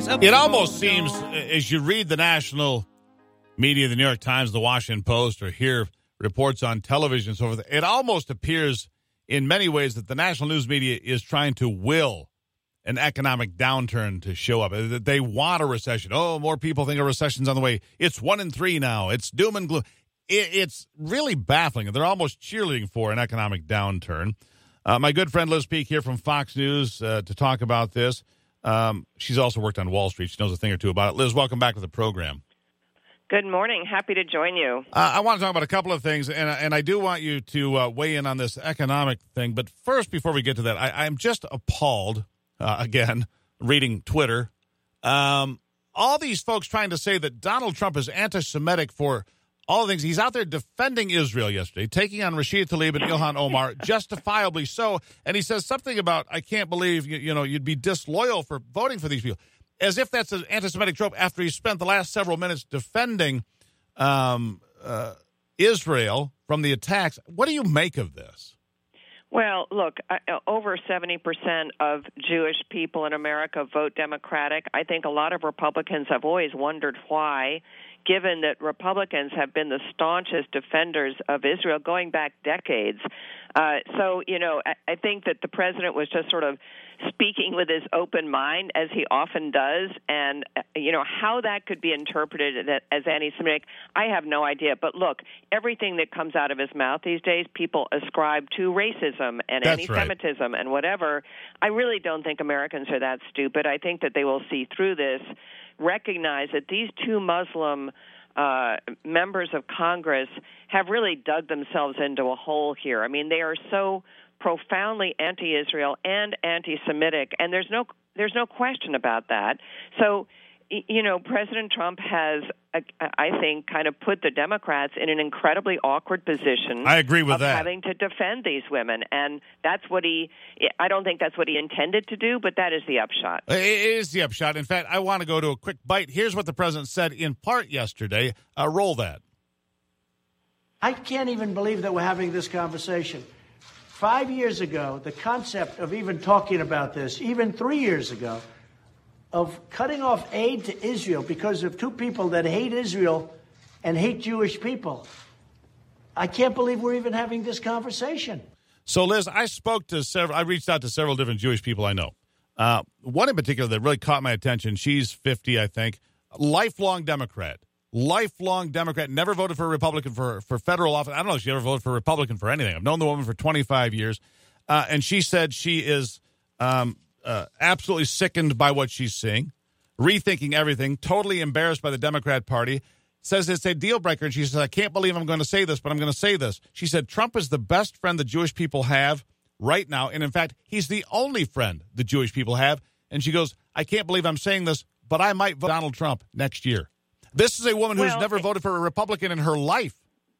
It almost seems, as you read the national media, the New York Times, the Washington Post, or hear reports on television and so forth, it almost appears in many ways that the national news media is trying to will an economic downturn to show up. They want a recession. Oh, more people think a recession's on the way. It's 1 in 3 now. It's doom and gloom. It's really baffling. They're almost cheerleading for an economic downturn. My good friend Liz Peek here from Fox News to talk about this. She's also worked on Wall Street. She knows a thing or two about it. Liz, welcome back to the program. Good morning. Happy to join you. I want to talk about a couple of things, and I do want you to weigh in on this economic thing. But first, before we get to that, I'm just appalled, again, reading Twitter. All these folks trying to say that Donald Trump is anti-Semitic for all the things. He's out there defending Israel yesterday, taking on Rashid Tlaib and Ilhan Omar, justifiably so. And he says something about, I can't believe, you'd be disloyal for voting for these people. As if that's an anti-Semitic trope after he spent the last several minutes defending Israel from the attacks. What do you make of this? Well, look, over 70% of Jewish people in America vote Democratic. I think a lot of Republicans have always wondered why, given that Republicans have been the staunchest defenders of Israel going back decades. I think that the president was just sort of speaking with his open mind, as he often does, and, how that could be interpreted as anti-Semitic, I have no idea. But look, everything that comes out of his mouth these days, people ascribe to racism and anti-Semitism and whatever. I really don't think Americans are that stupid. I think that they will see through this, recognize that these two Muslim members of Congress have really dug themselves into a hole here. I mean, they are so profoundly anti-Israel and anti-Semitic, and there's no question about that. So, President Trump has, I think, kind of put the Democrats in an incredibly awkward position. I agree with that. Having to defend these women, and that's what I don't think that's what he intended to do, but that is the upshot. It is the upshot. In fact, I want to go to a quick bite. Here's what the president said in part yesterday. Roll that. I can't even believe that we're having this conversation. 5 years ago, the concept of even talking about this, even 3 years ago, of cutting off aid to Israel because of two people that hate Israel and hate Jewish people. I can't believe we're even having this conversation. So, Liz, I reached out to several different Jewish people I know. One in particular that really caught my attention, she's 50, I think, lifelong Democrat, never voted for a Republican for federal office. I don't know if she ever voted for a Republican for anything. I've known the woman for 25 years, and she said she is absolutely sickened by what she's seeing, rethinking everything, totally embarrassed by the Democrat Party, says it's a deal breaker, and she says, I can't believe I'm going to say this, but I'm going to say this. She said, Trump is the best friend the Jewish people have right now, and in fact, he's the only friend the Jewish people have, and she goes, I can't believe I'm saying this, but I might vote Donald Trump next year. This is a woman who's never voted for a Republican in her life.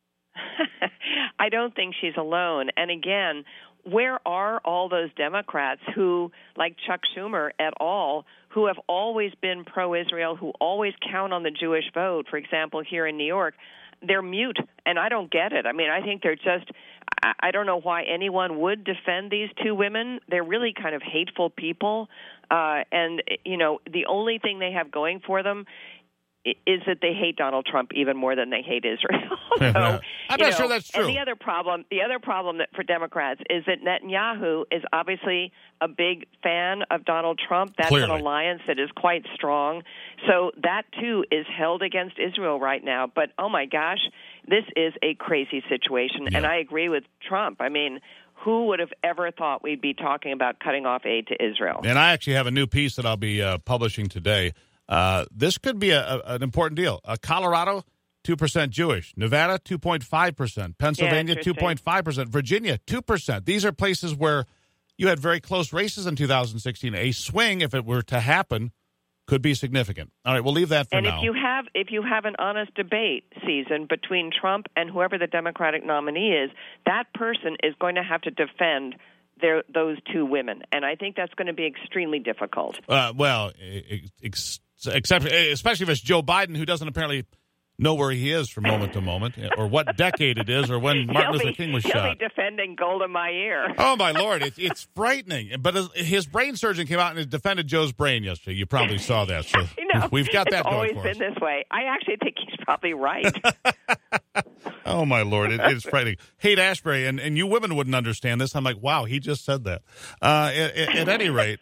I don't think she's alone. And again, where are all those Democrats who, like Chuck Schumer et al., who have always been pro-Israel, who always count on the Jewish vote, for example, here in New York? They're mute, and I don't get it. I mean, I think they're just – I don't know why anyone would defend these two women. They're really kind of hateful people, and, the only thing they have going for them is that they hate Donald Trump even more than they hate Israel. So, I'm not sure that's true. And the other problem that for Democrats is that Netanyahu is obviously a big fan of Donald Trump. That's Clearly an alliance that is quite strong. So that, too, is held against Israel right now. But, oh, my gosh, this is a crazy situation. Yeah. And I agree with Trump. I mean, who would have ever thought we'd be talking about cutting off aid to Israel? And I actually have a new piece that I'll be publishing today. This could be an important deal. Colorado, 2% Jewish. Nevada, 2.5%. Pennsylvania, 2.5%. Virginia, 2%. These are places where you had very close races in 2016. A swing, if it were to happen, could be significant. All right, we'll leave that for now. And if you have an honest debate season between Trump and whoever the Democratic nominee is, that person is going to have to defend those two women. And I think that's going to be extremely difficult. Except especially if it's Joe Biden, who doesn't apparently know where he is from moment to moment, or what decade it is, or when Martin Luther King was he'll shot. Be defending Golda Meir. Oh, my Lord. It's frightening. But his brain surgeon came out and defended Joe's brain yesterday. You probably saw that. So we've got that going for us. It's always been this way. I actually think he's probably right. Oh, my Lord. It's frightening. Haight Ashbury, and you women wouldn't understand this. I'm like, wow, he just said that. At any rate,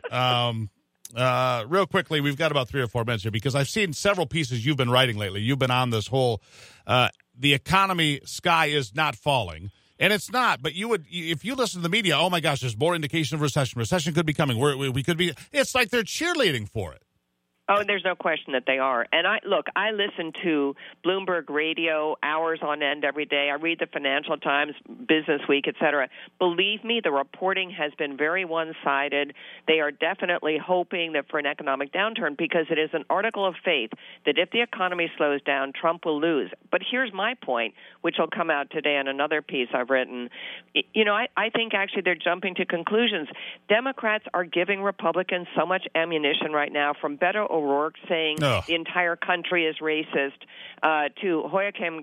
real quickly, we've got about 3 or 4 minutes here because I've seen several pieces you've been writing lately. You've been on this whole the economy sky is not falling. And it's not, but if you listen to the media, oh my gosh, there's more indication of recession. Recession could be coming. We could be. It's like they're cheerleading for it. Oh, there's no question that they are. And I listen to Bloomberg Radio hours on end every day. I read the Financial Times, Business Week, et cetera. Believe me, the reporting has been very one-sided. They are definitely hoping that for an economic downturn because it is an article of faith that if the economy slows down, Trump will lose. But here's my point, which will come out today in another piece I've written. I think actually they're jumping to conclusions. Democrats are giving Republicans so much ammunition right now, from Beto O'Rourke saying the entire country is racist, to Julian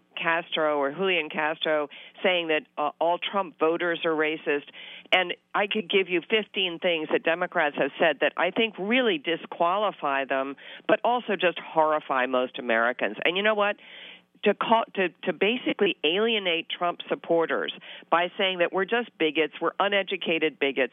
Castro saying that all Trump voters are racist. And I could give you 15 things that Democrats have said that I think really disqualify them, but also just horrify most Americans. And you know what? To basically alienate Trump supporters by saying that we're just bigots, we're uneducated bigots.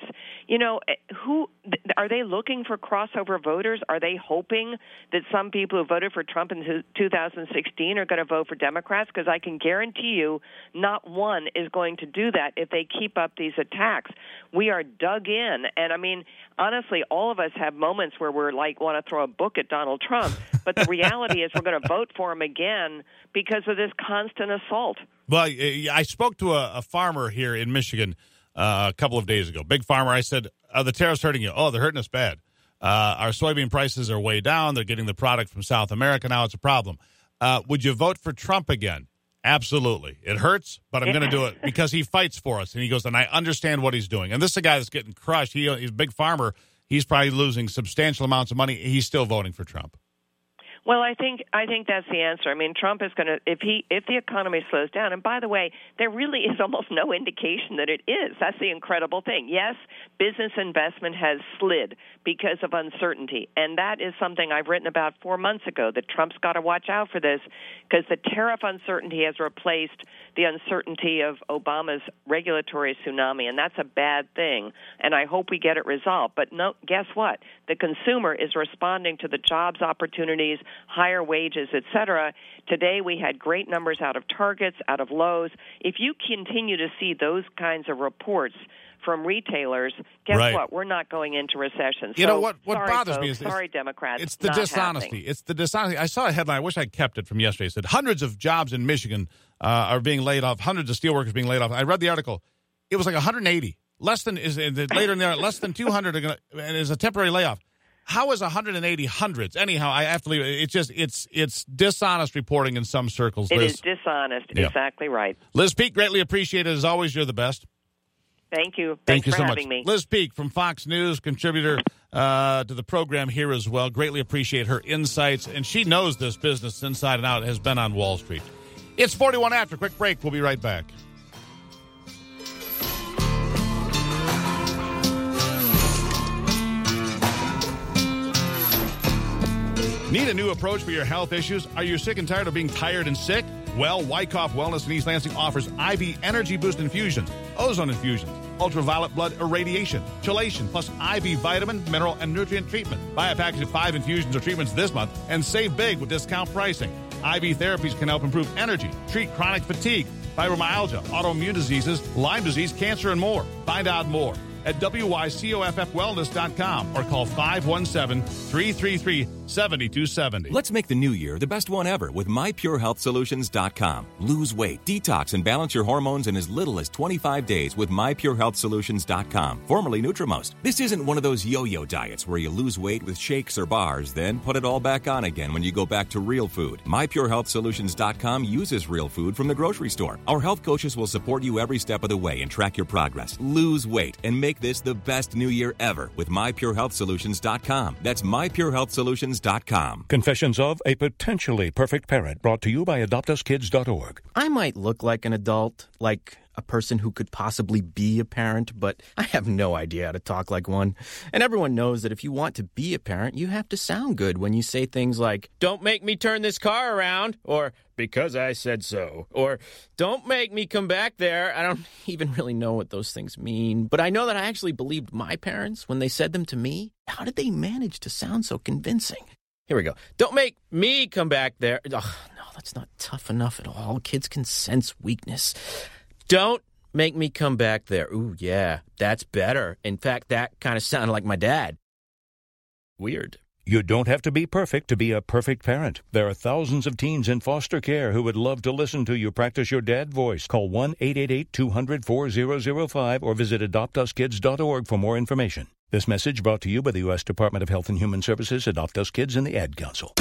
Who are they looking for crossover voters? Are they hoping that some people who voted for Trump in 2016 are going to vote for Democrats? Because I can guarantee you not one is going to do that if they keep up these attacks. We are dug in. And, I mean, honestly, all of us have moments where we're like want to throw a book at Donald Trump. But the reality is we're going to vote for him again because of this constant assault. Well, I spoke to a farmer here in Michigan a couple of days ago. Big farmer. I said, are the tariffs hurting you? Oh, they're hurting us bad. Our soybean prices are way down. They're getting the product from South America. Now it's a problem. Would you vote for Trump again? Absolutely. It hurts, but I'm going to do it because he fights for us. And he goes, and I understand what he's doing. And this is a guy that's getting crushed. He's a big farmer. He's probably losing substantial amounts of money. He's still voting for Trump. Well, I think that's the answer. I mean, Trump is going to if the economy slows down. And by the way, there really is almost no indication that it is. That's the incredible thing. Yes, business investment has slid because of uncertainty, and that is something I've written about 4 months ago. That Trump's got to watch out for this because the tariff uncertainty has replaced the uncertainty of Obama's regulatory tsunami, and that's a bad thing. And I hope we get it resolved. But no, guess what? The consumer is responding to the jobs opportunities, higher wages, et cetera. Today we had great numbers out of Targets, out of Lowe's. If you continue to see those kinds of reports from retailers, guess what? We're not going into recession. You know what bothers me is Democrats. It's the dishonesty. Happening. It's the dishonesty. I saw a headline. I wish I kept it from yesterday. It said hundreds of jobs in Michigan are being laid off. Hundreds of steelworkers being laid off. I read the article. It was like 180. Less than later in there. Less than 200 are going to, and is a temporary layoff. How is 180 hundreds? Anyhow, I have to leave it. It's dishonest reporting in some circles. It Liz. is dishonest. Yeah. Exactly right. Liz Peek, greatly appreciated. As always, you're the best. Thank you. Thank you for so having much. me. Liz Peek from Fox News, contributor to the program here as well. Greatly appreciate her insights, and she knows this business inside and out, has been on Wall Street. It's 41 after. Quick break. We'll be right back. Need a new approach for your health issues? Are you sick and tired of being tired and sick? Well, Wyckoff Wellness in East Lansing offers IV Energy Boost Infusion, ozone infusions, ultraviolet blood irradiation, chelation, plus IV vitamin, mineral, and nutrient treatment. Buy a package of 5 infusions or treatments this month and save big with discount pricing. IV therapies can help improve energy, treat chronic fatigue, fibromyalgia, autoimmune diseases, Lyme disease, cancer, and more. Find out more at wycoffwellness.com or call 517-333-7270. Let's make the new year the best one ever with mypurehealthsolutions.com. Lose weight, detox, and balance your hormones in as little as 25 days with mypurehealthsolutions.com, formerly Nutrimost. This isn't one of those yo-yo diets where you lose weight with shakes or bars, then put it all back on again when you go back to real food. mypurehealthsolutions.com uses real food from the grocery store. Our health coaches will support you every step of the way and track your progress. Lose weight and make Make this the best new year ever with MyPureHealthSolutions.com. That's MyPureHealthSolutions.com. Confessions of a Potentially Perfect Parent, brought to you by AdoptUsKids.org. I might look like an adult, like a person who could possibly be a parent, but I have no idea how to talk like one. And everyone knows that if you want to be a parent, you have to sound good when you say things like, "Don't make me turn this car around," or "because I said so," or "don't make me come back there." I don't even really know what those things mean, but I know that I actually believed my parents when they said them to me. How did they manage to sound so convincing? Here we go. "Don't make me come back there." Ugh, no, that's not tough enough at all. Kids can sense weakness. "Don't make me come back there." Ooh, yeah, that's better. In fact, that kind of sounded like my dad. Weird. You don't have to be perfect to be a perfect parent. There are thousands of teens in foster care who would love to listen to you practice your dad voice. Call 1-888-200-4005 or visit AdoptUsKids.org for more information. This message brought to you by the U.S. Department of Health and Human Services, Adopt Us Kids, and the Ad Council.